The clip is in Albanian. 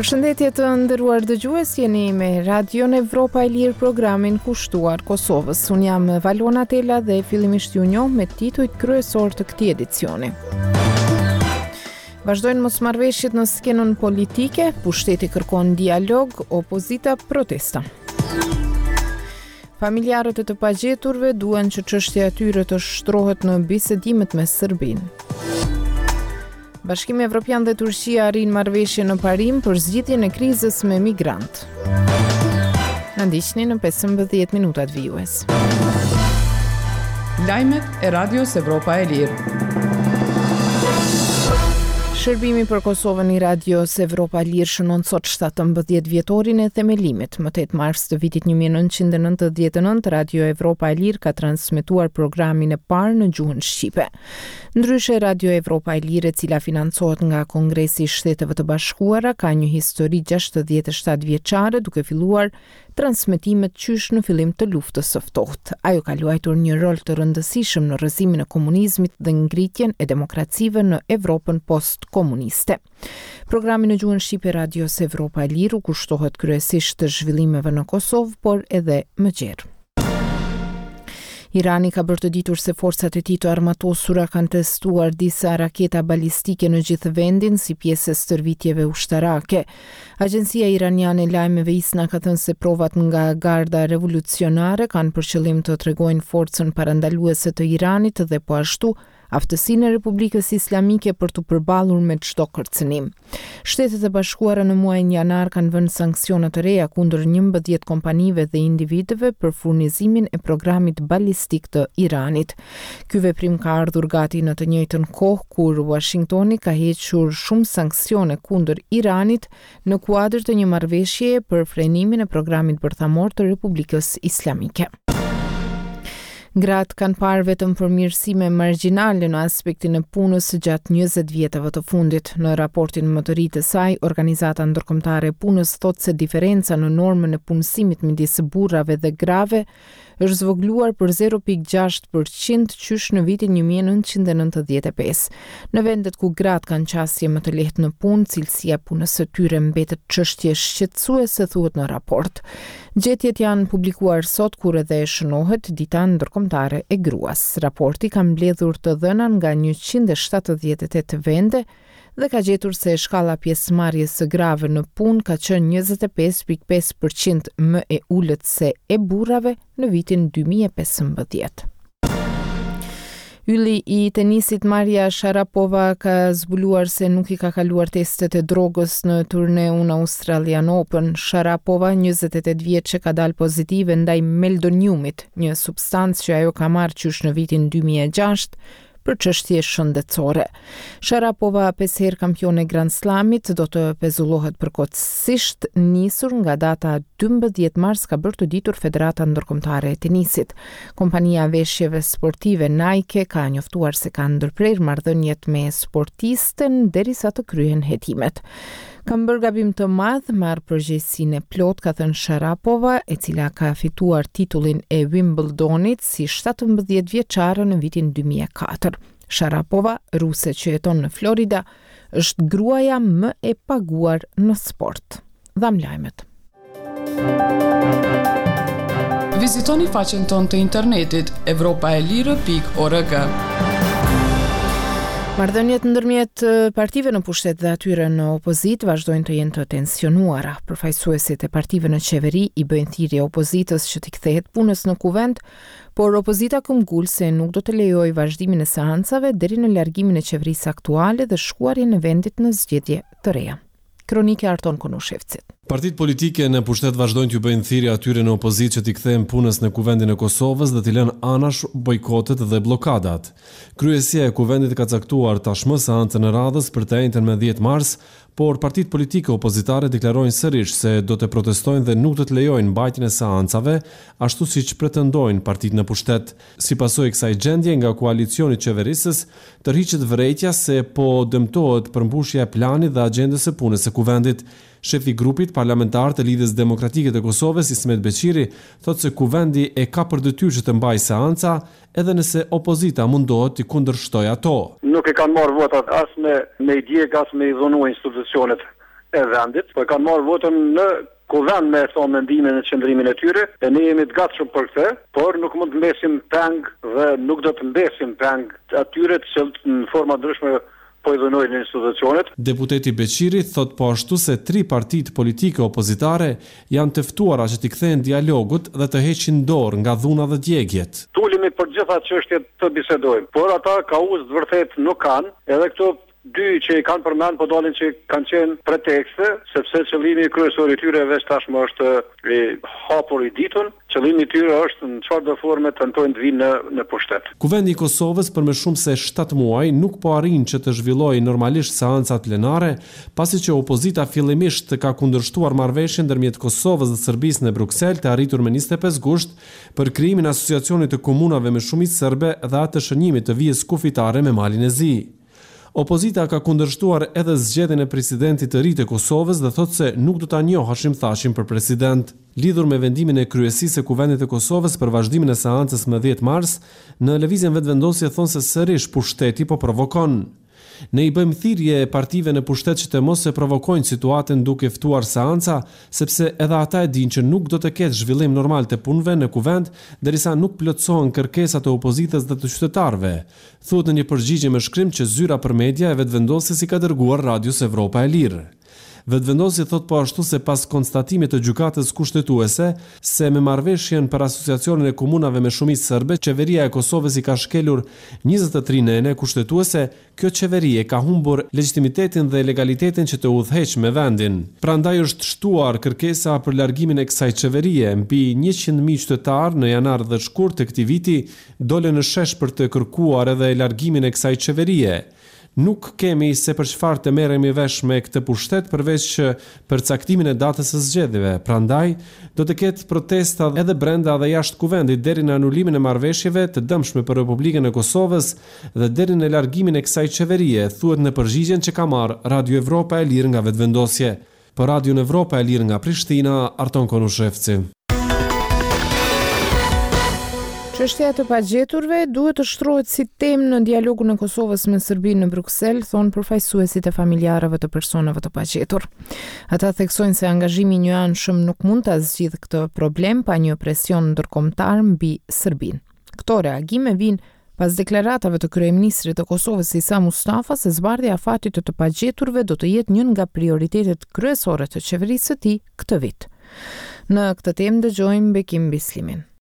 Përshëndetje të nderuar dëgjues, jeni me Radion Evropa e Lirë, programin kushtuar Kosovës. Unë jam Valona Tela dhe fillimisht ju njoh me titujt kryesor të këtij edicioni. Vazhdojnë mosmarrëveshjet në skenën politike, pushteti kërkon dialog, opozita protesta. Familjarët e të pagjeturve duan që çështja e tyre të shtrohet në bisedimet me Serbinë. Bashkimi Evropian dhe Turqia arrin marrëveshje në parim për zgjidhjen e krizës me migrant. Na ndiqni në 15 minutat vijues. Lajmet e Radios Evropa e Lirë. Shërbimi për Kosovën i Radios Evropa e Lirë shënon sot 17 vjetorin e themelimit. Më 8 mars të vitit 1999, Radio Evropa e Lirë ka transmetuar programin e parë në gjuhën shqipe. Ndryshe, Radio Evropa e Lirë, e cila financohet nga Kongresi i Shteteve të Bashkuara, ka një histori 67 vjeçare, duke filluar transmetimet qysh në fillim të luftës së ftohtë. Ajo ka luajtur një rol të rëndësishëm në rrëzimin e komunizmit dhe ngritjen e demokracive në Evropën post-komuniste. Programi në gjuhën shqipe Radios Evropa e Lirë kushtohet kryesisht të zhvillimeve në Kosovë, por edhe më gjerë. Irani ka bërë të ditur se forcat e tij të armatosura kanë testuar disa raketa balistike në gjithë vendin si pjesë e stërvitjeve ushtarake. Agjencia iraniane e lajmeve ISNA ka thënë se provat nga garda revolucionare kanë për qëllim të tregojnë forcën parandaluese të Iranit dhe po ashtu aftësinë e Republikës Islamike për të përballur me çdo kërcënim. Shtetet e Bashkuara në muajin janar kanë vënë sanksione të reja kundër 11 kompanive dhe individëve për furnizimin e programit balistik të Iranit. Ky veprim ka ardhur gati në të njëjtën kohë kur Washingtoni ka hequr shumë sanksione kundër Iranit në kuadër të një marrëveshjeje për frenimin e programit bërthamor të Republikës Islamike. Gratë kanë parë vetëm përmirësime margjinale në aspektin e punës gjatë 20 vjetëve të fundit. Në raportin më të ri të saj, Organizata Ndërkombëtare e Punës thotë se diferenca në normën e punësimit midis burrave dhe grave është zvogluar për 0.6% qysh në vitin 1995. Në vendet ku gratë kanë qasje më të lehtë në punë, cilësia e punës së tyre mbetet çështje shqetësuese, thuhet në raport. Gjetjet janë publikuar sot kur edhe shënohet Dita Ndërkombëtare e Gruas. Raporti ka mbledhur të dhëna nga 178 vende dhe ka gjetur se shkalla pjesëmarrjes së grave në punë ka qenë 25.5% më e ulët se e burrave në vitin 2015. Ylli i tenisit Maria Sharapova ka zbuluar se nuk i ka kaluar testet e drogës në turneun Australian Open. Sharapova, 28 vjeçe, ka dalë pozitive ndaj meldoniumit, një substancë që ajo ka marrë qysh në vitin 2006 për çështje shëndetësore. Sharapova, 5 herë kampione Grand Slamit, do të pezullohet përkohësisht. Nisur nga data 12 mars ka bërë të ditur Federata Ndërkombëtare e Tenisit. Kompania veshjeve sportive Nike ka njoftuar se ka ndërprerë marrëdhëniet me sportisten derisa të kryhen hetimet. Kam bërë gabim të madh, marr përgjegjësinë e plot, ka thënë Sharapova, e cila ka fituar titullin e Wimbledonit si 17 vjeçare në vitin 2004. Sharapova, ruse që jeton në Florida, është gruaja më e paguar në sport. Dham lajmet. Vizitoni faqen tonë të internetit evropaelire.org. Marrëdhëniet ndërmjet partive në pushtet dhe atyre në opozit vazhdojnë të jenë të tensionuara. Përfaqësuesit e partive në qeveri i bëjnë thirrje opozitës që të kthehet punës në kuvend, por opozita këmbgul se nuk do të lejojë vazhdimin e seancave deri në largimin e qeverisë aktuale dhe shkuarjen e vendit në zgjedhje të reja. Kronike Arton Konushevcit. Partitë politike në pushtet vazhdojnë t'ju bëjnë thirrje atyre në opozitë që t'i kthehen punës në kuvendin e Kosovës dhe t'i lënë anash bojkotet dhe blokadat. Kryesia e kuvendit ka caktuar tashmë seancën e radhës për të njëjtën me 10 mars, por partitë politike opozitare deklarojnë sërish se do të protestojnë dhe nuk do të lejojnë mbajtjen e seancave, ashtu siç pretendojnë partitë në pushtet. Si pasojë e kësaj gjendje nga koalicioni i qeverisës, tërhiqet vërejtja se po dëmtohet përmbushja e planit dhe agjendës së punës së kuvendit. Shefi i grupit parlamentar të Lidhjes Demokratike të Kosovës, Ismet Beqiri, thotë se kuvendi e ka për detyrë që të mbajë seanca edhe nëse opozita mundohet të kundërshtojë ato. Nuk e kanë marrë votat as me i djeg, as me i dhunu institucionet e vendit, po kanë marrë votën në kuvend me thonë mendimin e qëndrimin e tyre, e ne jemi të gatshëm për këtë, por nuk mund të mbesim peng dhe nuk do të mbesim peng atyre të cilët në forma ndryshme po i dhënojnë institucionet. Deputeti Beqiri thot po ashtu se 3 partitë politike opozitare janë të ftuara që t'i kthejnë dialogut dhe të heqin dorë nga dhuna dhe djegjet. Tulimi për gjitha çështjet të bisedojmë, por ata kauzë të vërtet nuk kanë, edhe këto 2 që i kanë përmend po dalin që kanë qenë pretekste, sepse qëllimi kryesor i tyre veç tashmë është i hapur i ditun, qëllimi i tyre është në çfarëdo forme tentojnë të vinë në pushtet. Kuvendi i Kosovës për më shumë se 7 muaj nuk po arrin që të zhvillojë normalisht seancat plenare, pasi që opozita fillimisht ka kundërshtuar marrëveshjen ndërmjet Kosovës dhe Serbisë në Bruksel të arritur me 25 gusht për krijimin e asociacionit të komunave me shumicë serbe dhe atë të shënjimit të vijës kufitare me Malin e Zi. Opozita ka kundërshtuar edhe zgjedhjen e presidentit të ri të Kosovës dhe thotë se nuk do ta njohë Hashim Thashin për president. Lidhur me vendimin e kryesisë së Kuvendit të Kosovës për vazhdimin e seancës më 10 mars, në lëvizjen vetvendosje thonë se sërish pushteti po provokon. Ne i bëjmë thirrje partive në pushtet që të mos e provokojnë situatën duke ftuar seanca, sepse edhe ata e dinë që nuk do të ketë zhvillim normal të punëve në kuvend, derisa nuk plotësohen kërkesat e opozitës dhe të qytetarëve. Thuhet në një përgjigje me shkrim që zyra për media e vetvendosjes i ka dërguar Radios Evropa e Lirë. Vetvendosja thot po ashtu se pas konstatimit të gjykatës kushtetuese se me marrëveshjen për asociacionin e komunave me shumicë serbe, qeveria e Kosovës i ka shkelur 23 nene kushtetuese, kjo qeveri e ka humbur legitimitetin dhe legalitetin që të udhëheq me vendin. Prandaj është shtuar kërkesa për largimin e kësaj qeverie. Mbi 100.000 qytetarë në janar dhe shkurt të këtij viti dolën në shesh për të kërkuar edhe largimin e kësaj qeverie. Nuk kemi se për çfarë të merremi vesh me këtë pushtet përveç për caktimin e datës së zgjedhjeve. Prandaj do të ketë protesta edhe brenda dhe jashtë kuvendit deri në anulimin e marrëveshjeve të dëmshme për Republikën e Kosovës dhe deri në largimin e kësaj qeverie, thuhet në përgjigjen që ka marrë Radio Evropa e Lirë nga vetvendosje. Për Radio Evropa e Lirë nga Prishtina, Arton Konushevci. Çështja e të pagjeturve duhet të shtrohet si temë në dialogun e Kosovës me Serbinë në Bruksel, thonë përfaqësuesit e familjarëve të personave të pagjetur. Ata theksojnë se angazhimi i njëanshëm nuk mund ta zgjidhë këtë problem pa një presion ndërkombëtar mbi Serbinë. Këto reagime vijnë pas deklaratave të kryeministrit të Kosovës Isa Mustafa se zbardhja e afatit të pagjeturve do të jetë një nga prioritetet kryesore të qeverisë së tij këtë vit. Në këtë temë dëgjojmë Bekim Bislimin.